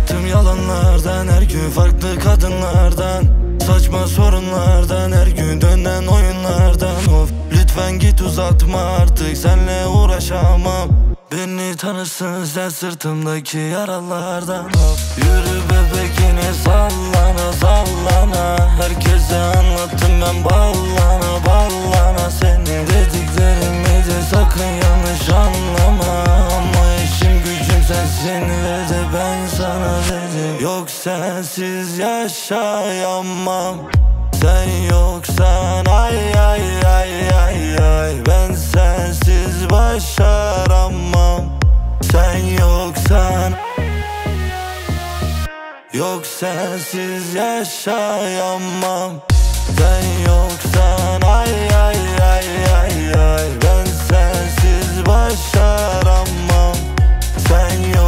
Bıktım yalanlardan, her gün farklı kadınlardan, saçma sorunlardan, her gün dönen oyunlardan. Of, lütfen git, uzatma artık, senle uğraşamam. Beni tanırsın sen sırtımdaki yaralardan. Of, yürü bebek yine sallana sallana. Herkese anlattım ben ballana ballana. Senin dediklerimi de sakın yanlış anlama. Ama işim gücüm sensin ve de ben sana dedim. Yok, sensiz yaşayamam. Sen yoksan ay ay ay ay ay. Ben sensiz başaramam. Sen yoksan, yok sensiz yaşayamam. Sen yoksan ay ay ay ay ay. Ben sensiz başaramam. Sen yok.